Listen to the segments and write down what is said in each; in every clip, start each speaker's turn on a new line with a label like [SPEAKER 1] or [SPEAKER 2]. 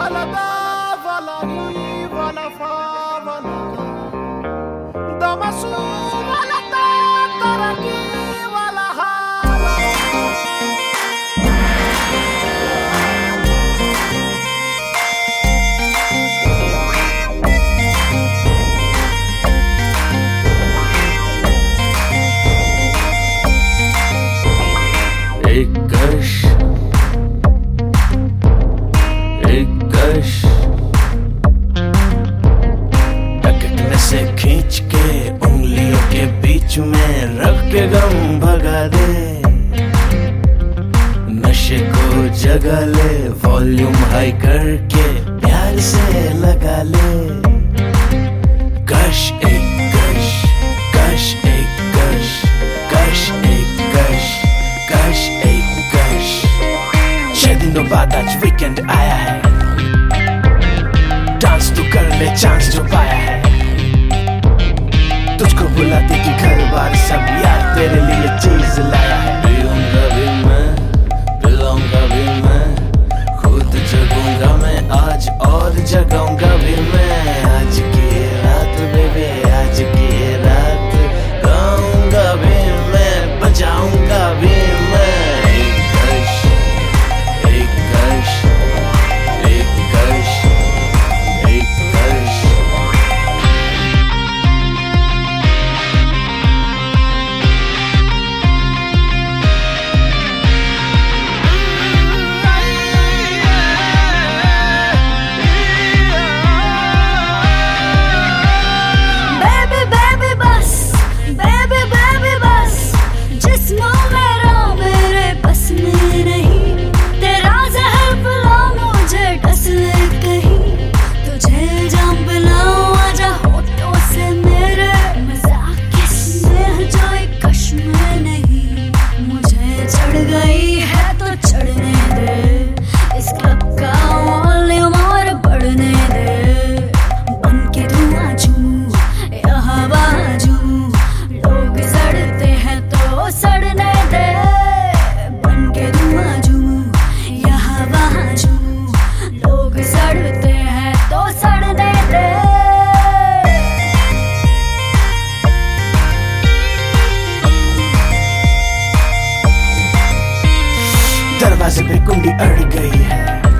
[SPEAKER 1] wala da wala hi wala fa wala da masu wala ta taraki wala ha
[SPEAKER 2] packet में से खींच के उंगलियों के बीच में रख के गम भगा दे, नशे को जगा ले, वॉल्यूम हाई करके प्यार से लगा ले। कश एक कश, कश एक कश, कश एक कश, कश एक कश। 6 दिनों बाद आज वीकेंड आया है, डांस तो कर ले चांस जो पाया है। तुझको बुला देगी घर बार सब यार, तेरे लिए चीज लाया है। पीऊंगा भी मैं, पिलाऊंगा भी मैं, खुद जगूंगा मैं आज और जगाऊंगा भी मैं। आज की रात बेबी, आज की रात गाऊंगा भी मैं, बजाऊंगा भी मैं। एक कश, एक कश, एक कश, एक कश। दरवाजे पे कुंडी अड़ गई है,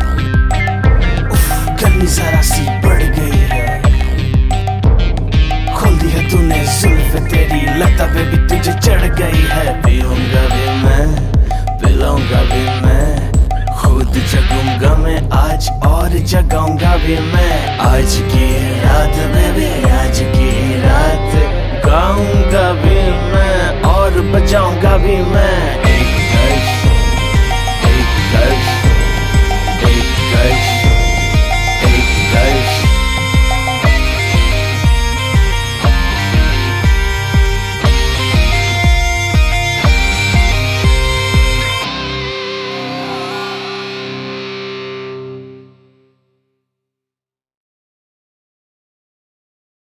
[SPEAKER 2] गर्मी जरा सी बढ़ गई है। खोल दी है तूने जुल्फ तेरी, लगता बेबी तुझे चढ़ गई है। पीऊंगा भी मैं, पिलाऊंगा भी मैं, खुद जगूंगा मैं आज और जगाऊंगा भी मैं।